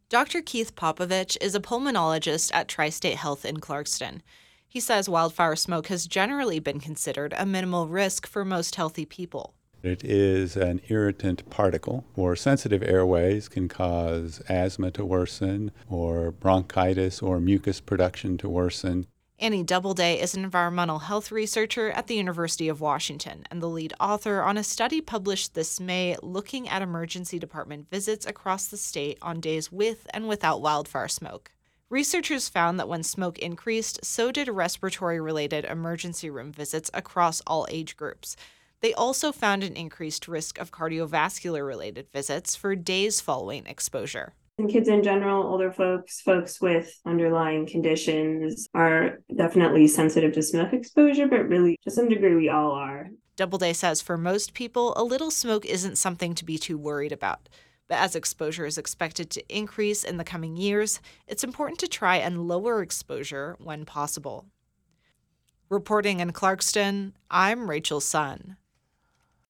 Dr. Keith Popovich is a pulmonologist at Tri-State Health in Clarkston. He says wildfire smoke has generally been considered a minimal risk for most healthy people. It is an irritant particle, or sensitive airways can cause asthma to worsen, or bronchitis or mucus production to worsen. Annie Doubleday is an environmental health researcher at the University of Washington and the lead author on a study published this May looking at emergency department visits across the state on days with and without wildfire smoke. Researchers found that when smoke increased, so did respiratory-related emergency room visits across all age groups. They also found an increased risk of cardiovascular-related visits for days following exposure. And kids in general, older folks with underlying conditions are definitely sensitive to smoke exposure, but really to some degree we all are. Doubleday says for most people, a little smoke isn't something to be too worried about. But as exposure is expected to increase in the coming years, it's important to try and lower exposure when possible. Reporting in Clarkston, I'm Rachel Sun.